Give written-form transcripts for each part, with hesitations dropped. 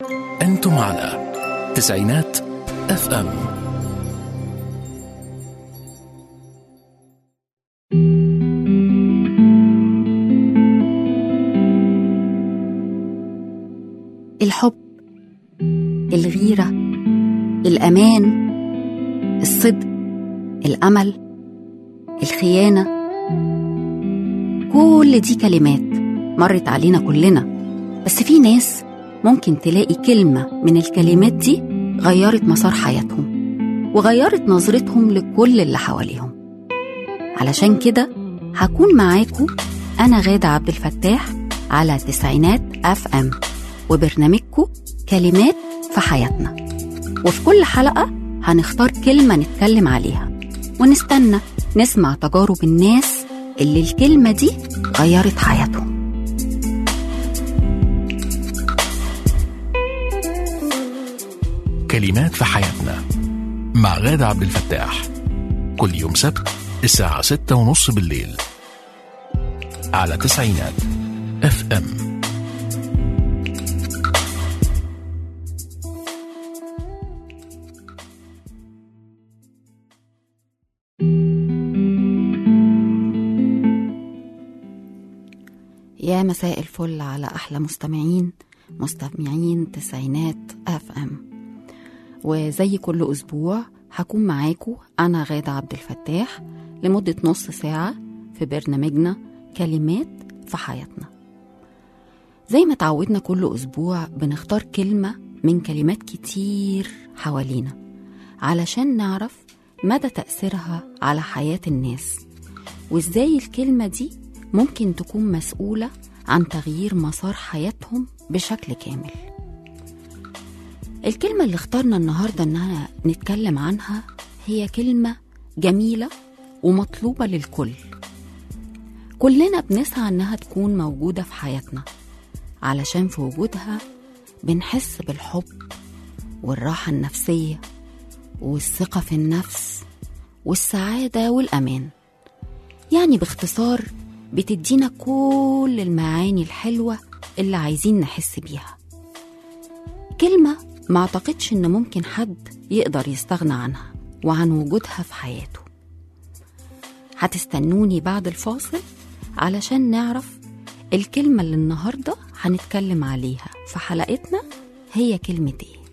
أنتم على تسعينات FM. الحب، الغيرة، الأمان، الصدق، الأمل، الخيانة، كل دي كلمات مرت علينا كلنا. بس في ناس ممكن تلاقي كلمة من الكلمات دي غيرت مسار حياتهم وغيرت نظرتهم لكل اللي حواليهم. علشان كده هكون معاكم أنا غادة عبد الفتاح على تسعينات FM وبرنامجكم كلمات في حياتنا. وفي كل حلقة هنختار كلمة نتكلم عليها ونستنى نسمع تجارب الناس اللي الكلمة دي غيرت حياتهم. كلمات في حياتنا مع غادة عبد الفتاح، كل يوم سبت الساعة 6:30 بالليل على تسعينات FM. يا مساء الفل على أحلى مستمعين تسعينات FM. وزي كل أسبوع هكون معاكم أنا غادة عبد الفتاح لمدة نص ساعة في برنامجنا كلمات في حياتنا. زي ما تعودنا كل أسبوع بنختار كلمة من كلمات كتير حوالينا علشان نعرف مدى تأثيرها على حياة الناس، وإزاي الكلمة دي ممكن تكون مسؤولة عن تغيير مسار حياتهم بشكل كامل. الكلمة اللي اخترنا النهاردة إنها نتكلم عنها هي كلمة جميلة ومطلوبة للكل. كلنا بنسعى إنها تكون موجودة في حياتنا، علشان في وجودها بنحس بالحب والراحة النفسية والثقة في النفس والسعادة والأمان. يعني باختصار بتدينا كل المعاني الحلوة اللي عايزين نحس بيها. كلمة ما اعتقدش ان ممكن حد يقدر يستغنى عنها وعن وجودها في حياته. هتستنوني بعد الفاصل علشان نعرف الكلمة اللي النهاردة هنتكلم عليها في حلقتنا هي كلمة ايه.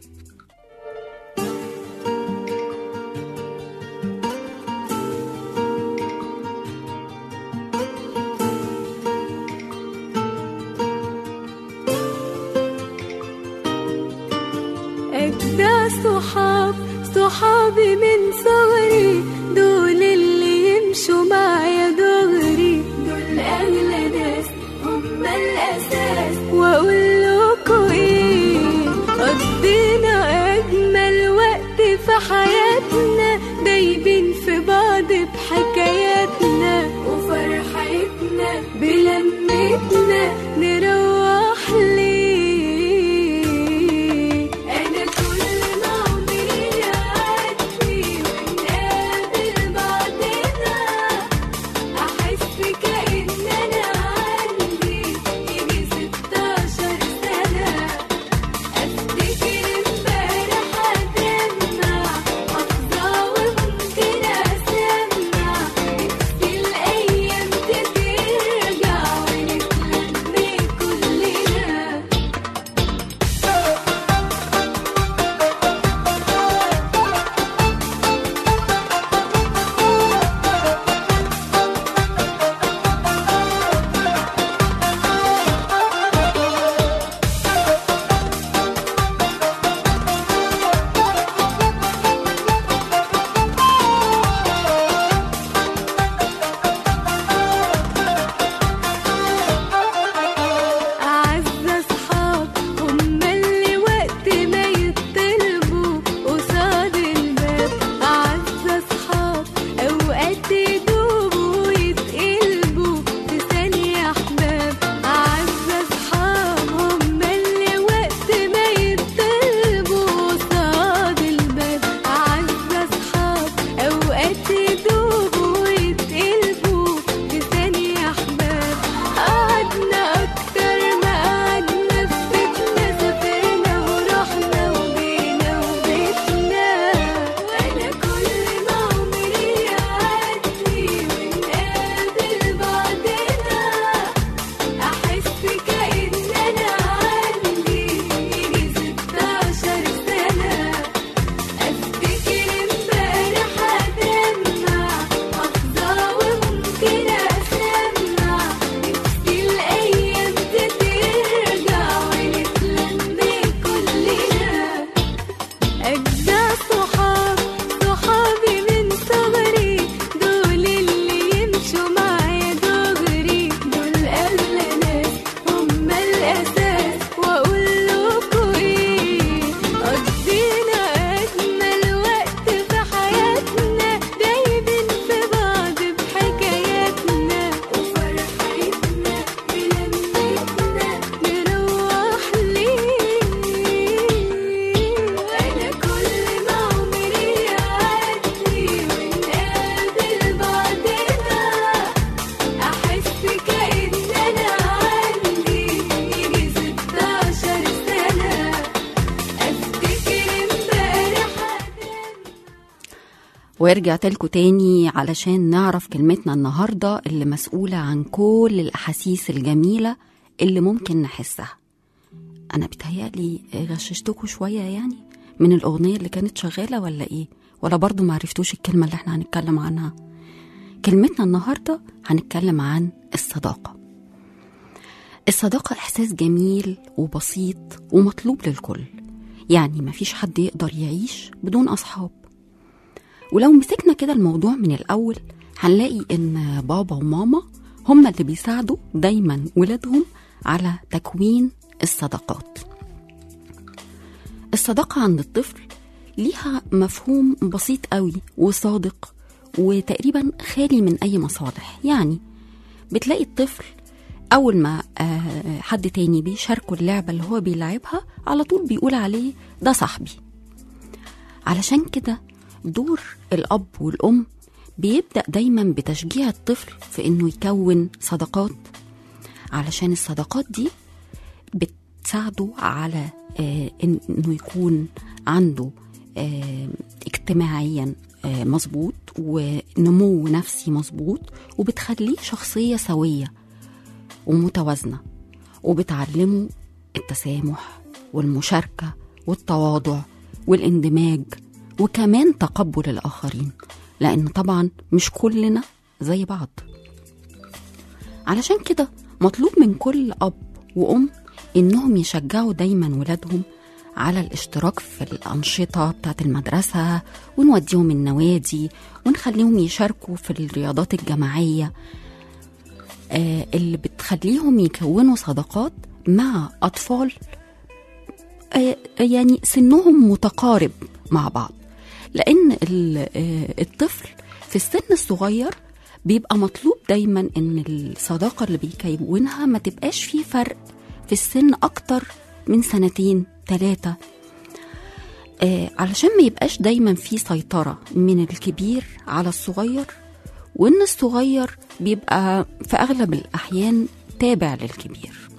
صحابي من صغري، دول اللي يمشوا معايا دغري، دول أغلى ناس هم الأساس. وأقول لكم إيه، قضينا أجمل وقت في حياتنا، دايبين في بعض بحكاياتنا وفرحتنا بلمتنا، نروح ليه. أنا كل ما عمري يعدي ونقابل ورجعت لكم تاني علشان نعرف كلمتنا النهاردة اللي مسؤولة عن كل الأحاسيس الجميلة اللي ممكن نحسها. أنا بتهيألي غششتكم شوية يعني من الأغنية اللي كانت شغالة ولا إيه؟ ولا برضو معرفتوش الكلمة اللي احنا هنتكلم عنها؟ كلمتنا النهاردة هنتكلم عن الصداقة. الصداقة إحساس جميل وبسيط ومطلوب للكل، يعني مفيش حد يقدر يعيش بدون أصحاب. ولو مسكنا كده الموضوع من الأول هنلاقي إن بابا وماما هما اللي بيساعدوا دايما ولادهم على تكوين الصداقات. الصداقة عند الطفل ليها مفهوم بسيط قوي وصادق وتقريبا خالي من أي مصالح. يعني بتلاقي الطفل أول ما حد تاني بيشاركه اللعبة اللي هو بيلعبها على طول بيقول عليه ده صاحبي. علشان كده دور الأب والأم بيبدأ دايما بتشجيع الطفل في إنه يكون صداقات، علشان الصداقات دي بتساعده على إنه يكون عنده اجتماعيا مظبوط ونمو نفسي مظبوط، وبتخليه شخصية سوية ومتوازنة، وبتعلمه التسامح والمشاركة والتواضع والاندماج وكمان تقبل الآخرين، لأن طبعا مش كلنا زي بعض. علشان كده مطلوب من كل أب وأم إنهم يشجعوا دايما ولادهم على الاشتراك في الأنشطة بتاعت المدرسة، ونوديهم النوادي ونخليهم يشاركوا في الرياضات الجماعية اللي بتخليهم يكونوا صداقات مع أطفال يعني سنهم متقارب مع بعض. لأن الطفل في السن الصغير بيبقى مطلوب دايما إن الصداقة اللي بيكونها ما تبقاش فيه فرق في السن أكتر من 2-3، علشان ما يبقاش دايما فيه سيطرة من الكبير على الصغير، وإن الصغير بيبقى في أغلب الأحيان تابع للكبير.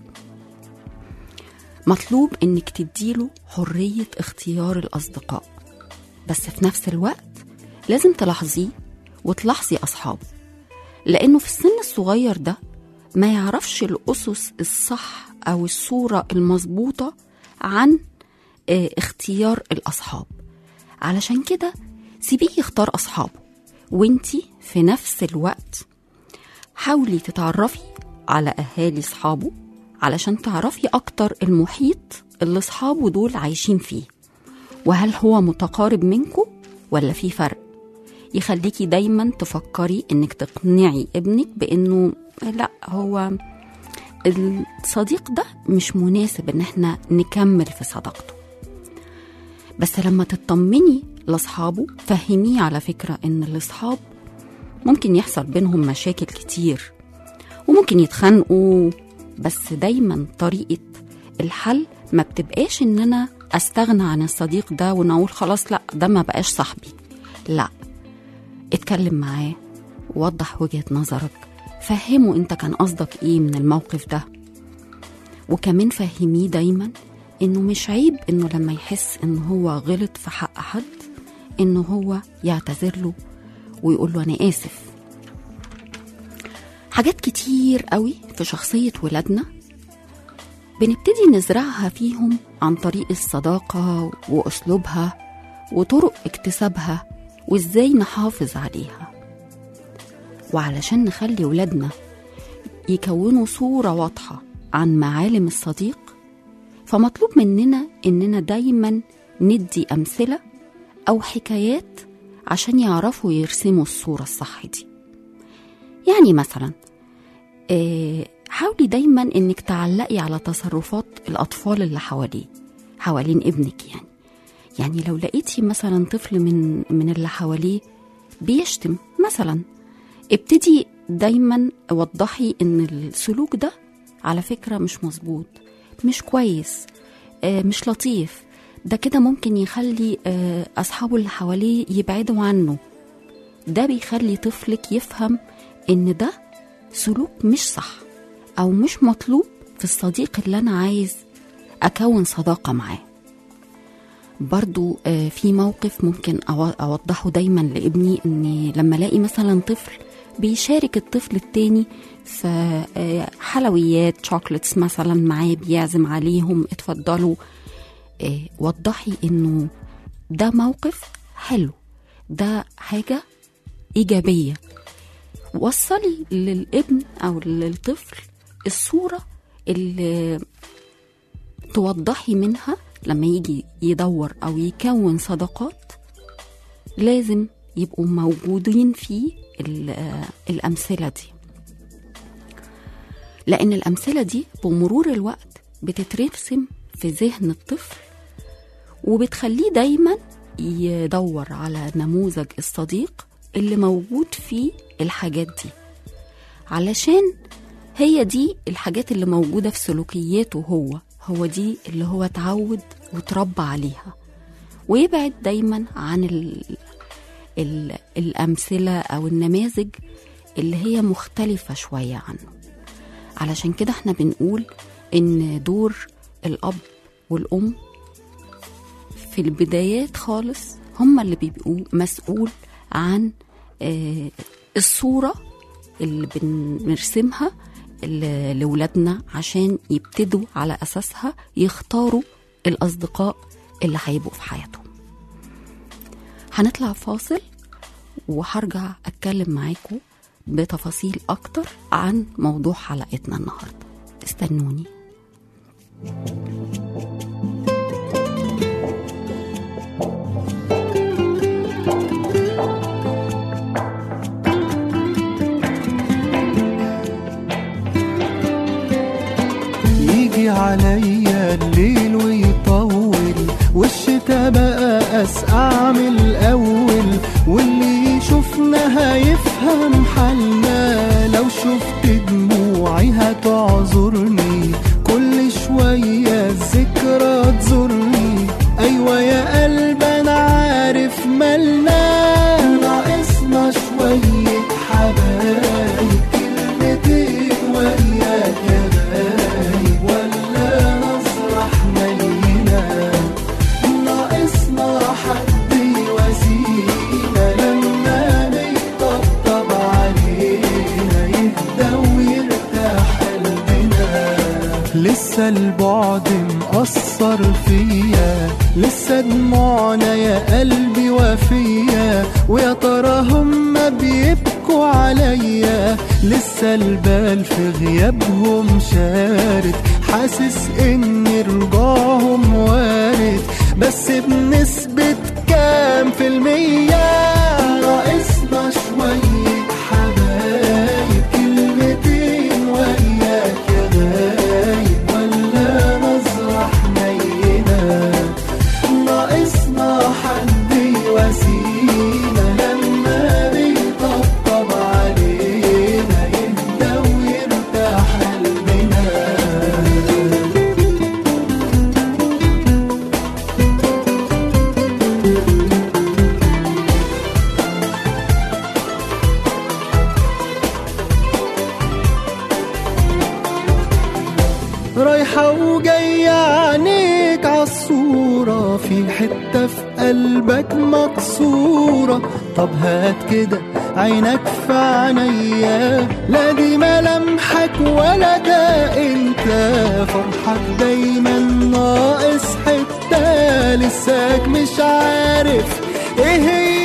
مطلوب إنك تديله حرية اختيار الأصدقاء، بس في نفس الوقت لازم تلاحظيه وتلاحظي أصحابه، لأنه في السن الصغير ده ما يعرفش الأسس الصح أو الصورة المظبوطة عن اختيار الأصحاب. علشان كده سيبيه يختار أصحابه، وانتي في نفس الوقت حاولي تتعرفي على أهالي أصحابه علشان تعرفي أكتر المحيط اللي أصحابه دول عايشين فيه، وهل هو متقارب منكم ولا في فرق. يخليكي دايما تفكري انك تقنعي ابنك بانه لا، هو الصديق ده مش مناسب ان احنا نكمل في صداقته. بس لما تطمني لاصحابه فهميه على فكرة ان الاصحاب ممكن يحصل بينهم مشاكل كتير وممكن يتخانقوا، بس دايما طريقة الحل ما بتبقاش ان انا استغنى عن الصديق ده ونقول خلاص لا ده ما بقاش صاحبي. لا، اتكلم معاه، ووضح وجهة نظرك، فهمه انت كان قصدك ايه من الموقف ده. وكمان فهميه دايما انه مش عيب انه لما يحس انه هو غلط في حق حد انه هو يعتذر له ويقول له انا اسف. حاجات كتير قوي في شخصية ولادنا بنبتدي نزرعها فيهم عن طريق الصداقة وأسلوبها وطرق اكتسابها وإزاي نحافظ عليها. وعلشان نخلي ولادنا يكونوا صورة واضحة عن معالم الصديق، فمطلوب مننا إننا دايما ندي أمثلة أو حكايات عشان يعرفوا يرسموا الصورة الصح دي. يعني مثلا حاولي دايما إنك تعلقي على تصرفات الأطفال اللي حوالين ابنك. يعني لو لقيتي مثلا طفل من اللي حواليه بيشتم مثلا، ابتدي دايما وضحي ان السلوك ده على فكرة مش مظبوط، مش كويس، مش لطيف، ده كده ممكن يخلي أصحابه اللي حواليه يبعدوا عنه. ده بيخلي طفلك يفهم ان ده سلوك مش صح أو مش مطلوب في الصديق اللي أنا عايز أكون صداقة معاه. برضو في موقف ممكن أوضحه دايما لابني، أني لما ألاقي مثلا طفل بيشارك الطفل التاني في حلويات شوكليتس مثلا معاه، بيعزم عليهم اتفضلوا، وضحي أنه ده موقف حلو، ده حاجة إيجابية. وصلي للابن أو للطفل الصورة اللي توضحي منها لما يجي يدور أو يكون صداقات لازم يبقوا موجودين في الأمثلة دي، لأن الأمثلة دي بمرور الوقت بتترسم في ذهن الطفل وبتخليه دايما يدور على نموذج الصديق اللي موجود فيه الحاجات دي، علشان هي دي الحاجات اللي موجودة في سلوكياته هو دي اللي هو اتعود وتربى عليها، ويبعد دايما عن الأمثلة أو النماذج اللي هي مختلفة شوية عنه. علشان كده احنا بنقول إن دور الأب والأم في البدايات خالص هم اللي بيبقوا مسؤول عن الصورة اللي بنرسمها لولادنا عشان يبتدوا على أساسها يختاروا الأصدقاء اللي هيبقوا في حياتهم. هنطلع فاصل وهرجع أتكلم معاكم بتفاصيل أكتر عن موضوع حلقتنا النهاردة. استنوني. يجي عليا الليل ويطول والشتا بقى أسقع من الأول، واللي يشوفنا هيفهم حالنا، لو شفت دموعي هتعذرني، كل شوية الذكرى تزورني. أيوة يا قلب أنا عارف مالنا، ناقصنا شوية حبايب، كلمتين وياك يا بايب، ولا نظرة حنينة، ناقصنا حد يواسينا، لما بيطبطب علينا يهدى ويرتاح قلبنا. لسه البعد مأثر فيا، لسه دموعنا يا قلبي وفيا، ويا ترى هما بيبكوا عليا، لسه البال في غيابهم شارد، حاسس ان رجوعهم وارد، بس بنسبة كام في المية؟ ناقصنا شوية حبايب، كلمتين وياك يا غايب، ولا نظرة حنينة، ناقصنا حد يواسينا، لما بيطبطب علينا يهدى ويرتاح قلبنا. رايحة وجاية عينيك عالصورة، في حتة في قلبك مكسورة، طب هات كده عينك في عينيا، لا دي ملامحك ولا ده انت، فرحك دايما ناقص حتة، لساك مش عارف ايه هي.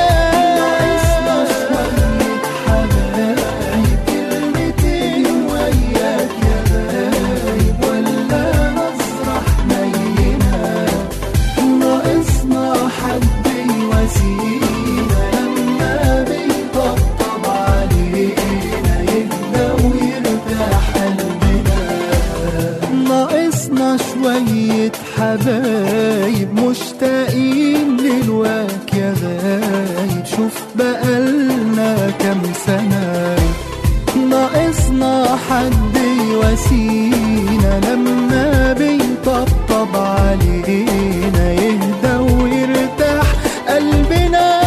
شوية حبايب مشتاقين للواك يا غايب، شوف بقالنا كام سنة، ناقصنا حد يواسينا، لما بيطبطب علينا يهدى ويرتاح قلبنا.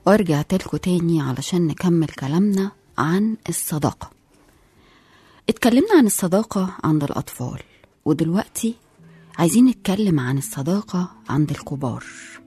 ورجعت لكم تاني علشان نكمل كلامنا عن الصداقة. اتكلمنا عن الصداقة عند الأطفال، ودلوقتي عايزين نتكلم عن الصداقة عند الكبار.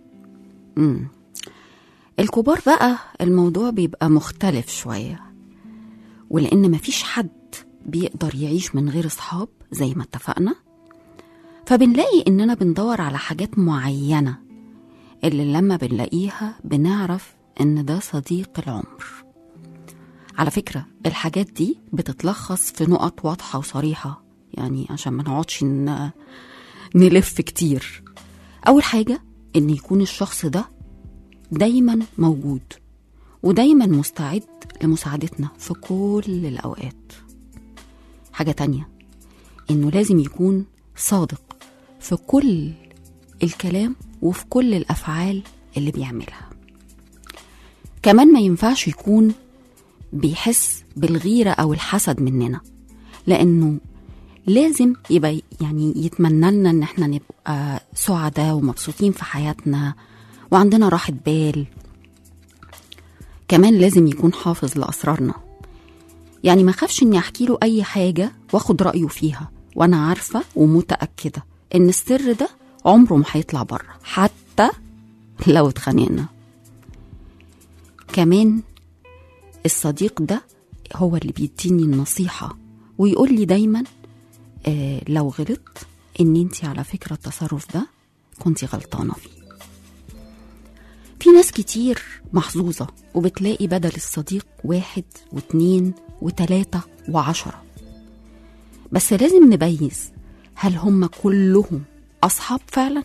الكبار بقى الموضوع بيبقى مختلف شوية، ولأن مفيش حد بيقدر يعيش من غير أصحاب زي ما اتفقنا، فبنلاقي إننا بندور على حاجات معينة اللي لما بنلاقيها بنعرف إن ده صديق العمر. على فكرة الحاجات دي بتتلخص في نقط واضحة وصريحة، يعني عشان ما نقعدش نلف كتير. أول حاجة إن يكون الشخص ده دايما موجود ودايما مستعد لمساعدتنا في كل الأوقات. حاجة تانية إنه لازم يكون صادق في كل الكلام وفي كل الأفعال اللي بيعملها. كمان ما ينفعش يكون بيحس بالغيرة أو الحسد مننا، لأنه لازم يبقى يعني يتمنى لنا إن احنا نبقى سعداء ومبسوطين في حياتنا وعندنا راحة بال. كمان لازم يكون حافظ لأسرارنا، يعني ما خافش إني أحكي له أي حاجة واخد رأيه فيها وأنا عارفة ومتأكدة إن السر ده عمره ما هيطلع بره حتى لو اتخانقنا. كمان الصديق ده هو اللي بيديني النصيحة ويقول لي دايما لو غلط إن انتي على فكرة التصرف ده كنتي غلطانة فيه. في ناس كتير محظوظة وبتلاقي بدل الصديق 1 و2 و3 و10، بس لازم نبيز هل هم كلهم أصحاب فعلا؟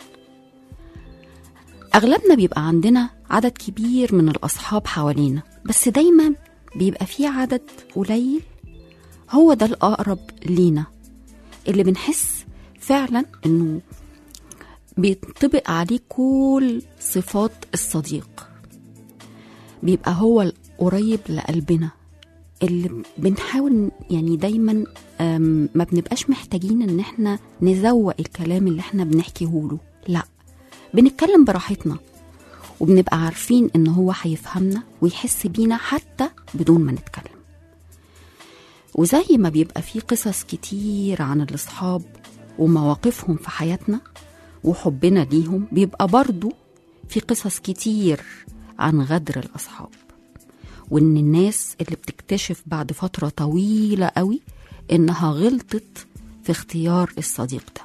أغلبنا بيبقى عندنا عدد كبير من الأصحاب حوالينا، بس دايما بيبقى فيه عدد قليل هو ده الأقرب لينا، اللي بنحس فعلا إنه بيطبق عليه كل صفات الصديق. بيبقى هو القريب لقلبنا اللي بنحاول يعني دايما ما بنبقاش محتاجين ان احنا نزوق الكلام اللي احنا بنحكيه له، لا بنتكلم براحتنا وبنبقى عارفين ان هو هيفهمنا ويحس بينا حتى بدون ما نتكلم. وزي ما بيبقى فيه قصص كتير عن الأصحاب ومواقفهم في حياتنا وحبنا ليهم، بيبقى برضو في قصص كتير عن غدر الأصحاب، وإن الناس اللي بتكتشف بعد فترة طويلة قوي إنها غلطت في اختيار الصديق ده.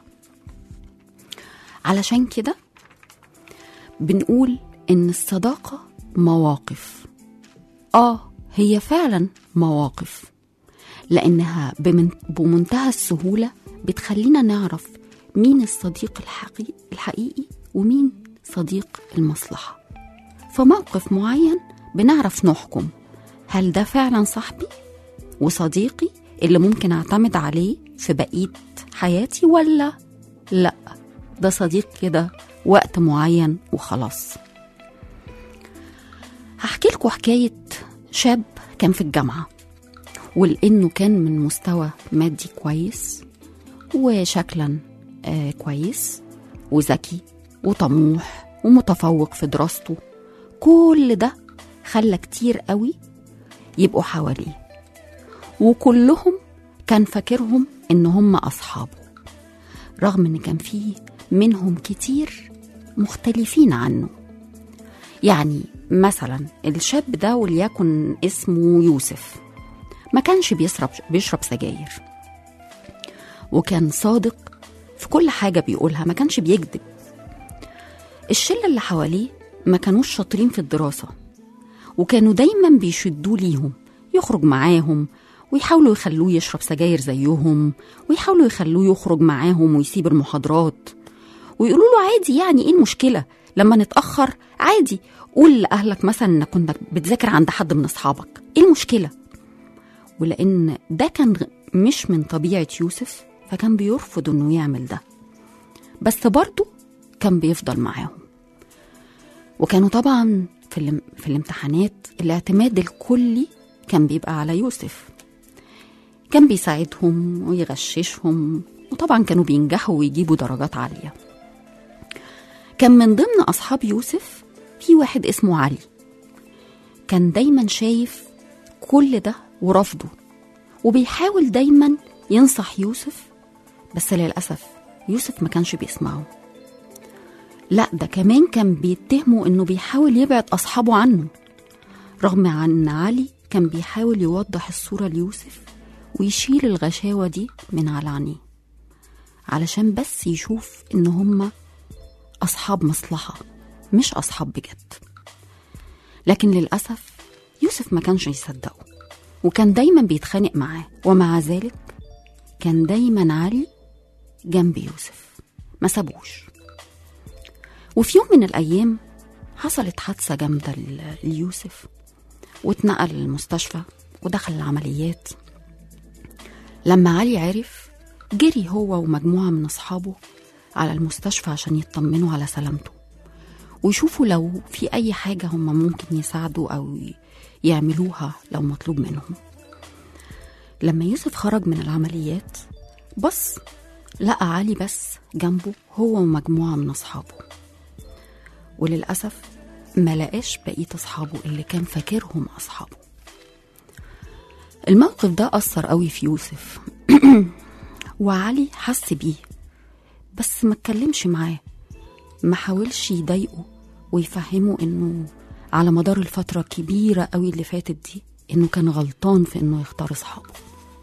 علشان كده بنقول إن الصداقة مواقف. هي فعلا مواقف، لأنها بمنتهى السهولة بتخلينا نعرف مين الصديق الحقيقي ومين صديق المصلحة. في موقف معين بنعرف نحكم هل ده فعلا صاحبي وصديقي اللي ممكن أعتمد عليه في بقية حياتي، ولا لأ ده صديق كده وقت معين وخلاص. هحكي لكم حكاية شاب كان في الجامعة، ولأنه كان من مستوى مادي كويس وشكلا كويس وذكي وطموح ومتفوق في دراسته، كل ده خلى كتير قوي يبقوا حواليه، وكلهم كان فاكرهم إن هم أصحابه، رغم إن كان فيه منهم كتير مختلفين عنه. يعني مثلا الشاب ده وليكن اسمه يوسف، ما كانش بيشرب سجاير، وكان صادق في كل حاجة بيقولها، ما كانش بيكذب. الشلة اللي حواليه ما كانوش شاطرين في الدراسة، وكانوا دايما بيشدوا ليهم يخرج معاهم ويحاولوا يخلوه يشرب سجاير زيهم، ويحاولوا يخلوه يخرج معاهم ويسيب المحاضرات، ويقولوا له عادي، يعني ايه المشكلة لما نتأخر عادي، قول لأهلك مثلا انك كنت بتذاكر عند حد من أصحابك، ايه المشكلة؟ ولأن ده كان مش من طبيعة يوسف فكان بيرفض انه يعمل ده، بس برضو كان بيفضل معاهم. وكانوا طبعا في الامتحانات الاعتماد الكلي كان بيبقى على يوسف، كان بيساعدهم ويغششهم، وطبعا كانوا بينجحوا ويجيبوا درجات عالية. كان من ضمن أصحاب يوسف في واحد اسمه علي. كان دايما شايف كل ده ورفضه، وبيحاول دايما ينصح يوسف، بس للأسف يوسف ما كانش بيسمعه. لا، ده كمان كان بيتهمه انه بيحاول يبعد أصحابه عنه، رغم أن علي كان بيحاول يوضح الصورة ليوسف ويشيل الغشاوة دي من على عينيه، علشان بس يشوف إن هما أصحاب مصلحة مش أصحاب بجد. لكن للأسف يوسف ما كانش يصدقه، وكان دايما بيتخانق معاه، ومع ذلك كان دايما علي جنب يوسف ما سابوش. وفي يوم من الأيام حصلت حادثة جامدة ليوسف، واتنقل المستشفى ودخل العمليات. لما علي عرف جري هو ومجموعة من أصحابه على المستشفى عشان يطمنوا على سلامته ويشوفوا لو في أي حاجة هم ممكن يساعدوا أو يعملوها لو مطلوب منهم. لما يوسف خرج من العمليات بص لقى علي بس جنبه هو ومجموعة من أصحابه، وللأسف ما لقاش بقية أصحابه اللي كان فاكرهم أصحابه. الموقف ده أثر قوي في يوسف وعلي حس بيه، بس ما اتكلمش معاه، ما حاولش يضايقه ويفهمه إنه على مدار الفترة الكبيرة قوي اللي فاتت دي إنه كان غلطان في إنه يختار أصحابه.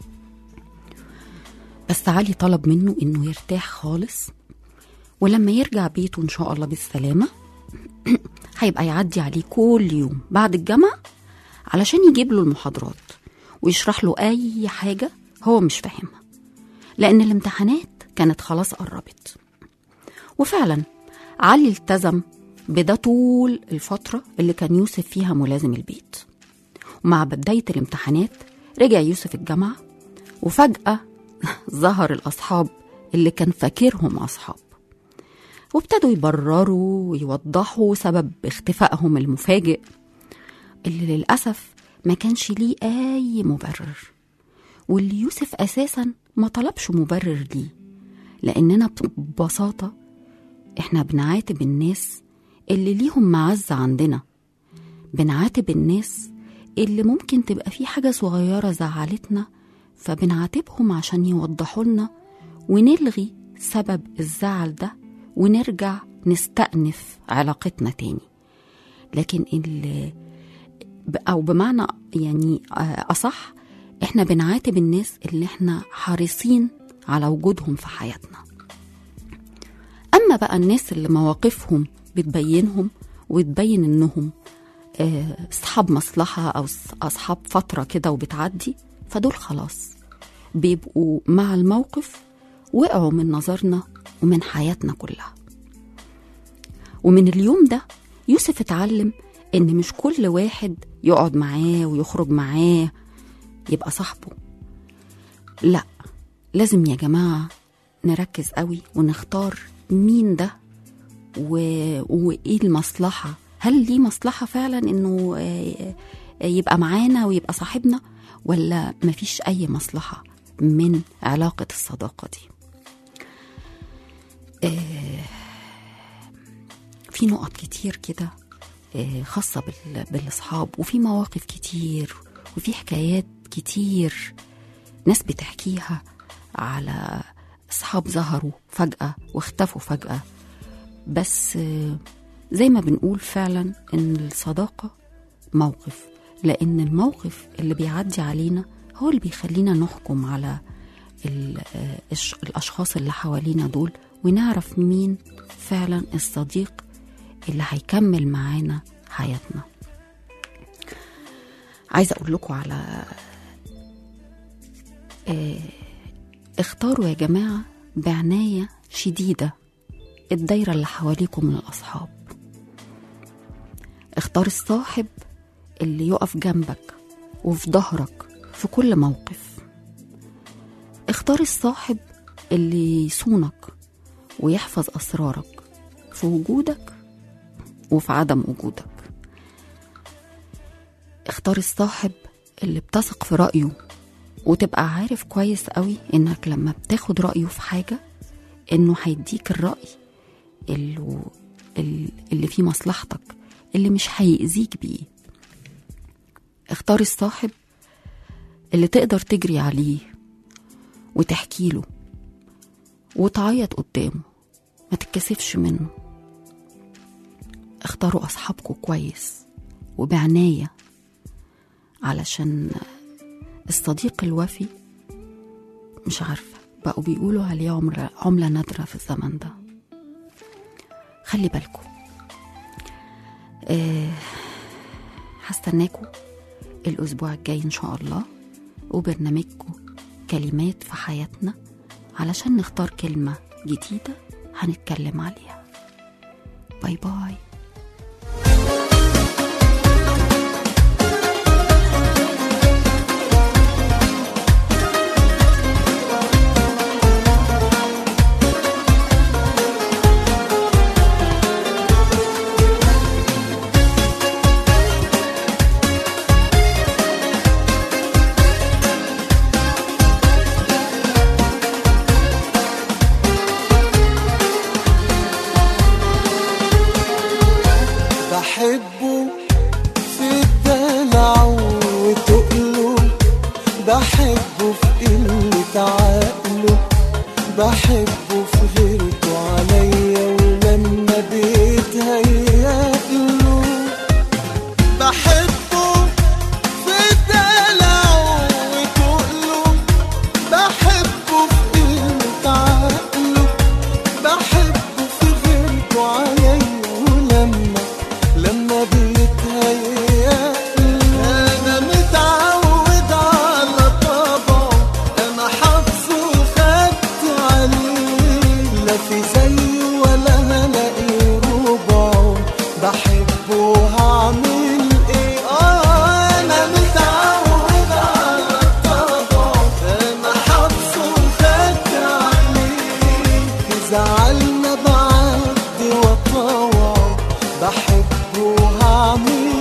بس علي طلب منه إنه يرتاح خالص، ولما يرجع بيته إن شاء الله بالسلامة هيبقى يعدي عليه كل يوم بعد الجامعة علشان يجيب له المحاضرات ويشرح له أي حاجة هو مش فاهمها، لأن الامتحانات كانت خلاص قربت. وفعلا علي التزم بده طول الفترة اللي كان يوسف فيها ملازم البيت. ومع بداية الامتحانات رجع يوسف الجامعة، وفجأة ظهر الأصحاب اللي كان فاكرهم أصحاب، وابتدوا يبرروا ويوضحوا سبب اختفائهم المفاجئ اللي للأسف ما كانش ليه أي مبرر، واللي يوسف أساسا ما طلبش مبرر ليه، لأننا ببساطة إحنا بنعاتب الناس اللي ليهم معزة عندنا، بنعاتب الناس اللي ممكن تبقى في حاجة صغيرة زعلتنا فبنعاتبهم عشان يوضحوا لنا ونلغي سبب الزعل ده ونرجع نستأنف علاقتنا تاني. لكن أو بمعنى يعني أصح إحنا بنعاتب الناس اللي إحنا حريصين على وجودهم في حياتنا. أما بقى الناس اللي مواقفهم بتبينهم وتبين إنهم أصحاب مصلحة أو أصحاب فترة كده وبتعدي، فدول خلاص بيبقوا مع الموقف وقعوا من نظرنا ومن حياتنا كلها. ومن اليوم ده يوسف اتعلم إن مش كل واحد يقعد معاه ويخرج معاه يبقى صاحبه، لا، لازم يا جماعة نركز قوي ونختار مين ده وإيه المصلحة. هل ليه مصلحة فعلا إنه يبقى معانا ويبقى صاحبنا، ولا مفيش أي مصلحة من علاقة الصداقة دي؟ في نقط كتير كده خاصة بالأصحاب، وفي مواقف كتير، وفي حكايات كتير ناس بتحكيها على أصحاب ظهروا فجأة واختفوا فجأة. بس زي ما بنقول فعلا إن الصداقة موقف، لأن الموقف اللي بيعدي علينا هو اللي بيخلينا نحكم على الأشخاص اللي حوالينا دول، ونعرف مين فعلا الصديق اللي هيكمل معانا حياتنا. عايزة أقول لكم على اختاروا يا جماعة بعناية شديدة الدايرة اللي حواليكم من الأصحاب. اختار الصاحب اللي يقف جنبك وفي ظهرك في كل موقف. اختار الصاحب اللي يصونك ويحفظ أسرارك في وجودك وفي عدم وجودك. اختار الصاحب اللي بتثق في رأيه وتبقى عارف كويس قوي انك لما بتاخد رأيه في حاجة انه هيديك الرأي اللي فيه مصلحتك، اللي مش هيأذيك بيه. اختار الصاحب اللي تقدر تجري عليه وتحكي له وتعيط قدامه، ما تتكسفش منه. اختاروا أصحابكم كويس وبعناية، علشان الصديق الوفي مش عارفة بقوا بيقولوا عليه عملة نادرة في الزمن ده. خلي بالكم. هستناكم الأسبوع الجاي إن شاء الله، وبرنامجكم كلمات في حياتنا، علشان نختار كلمة جديدة هنتكلم عليها. باي باي. بحبه في الدلع وتقله، بحبه في قلة عقله، بحبه في غيرته عليا ولما بيتهيأله. بحبه في الدلع وتقله، بحبه في قلة عقله، بحبه في غيرته عليا لما بيتهيأ. أنا متعود على طبعه، أنا حافظه وخدت عليه، لا في زيه ولا هلاقي ربعه، بحبه هعمل إيه؟ أنا متعود على طبعه، أنا حافظه وخدت عليه، زعلنا بعدي وطوعه، بحبه هعمل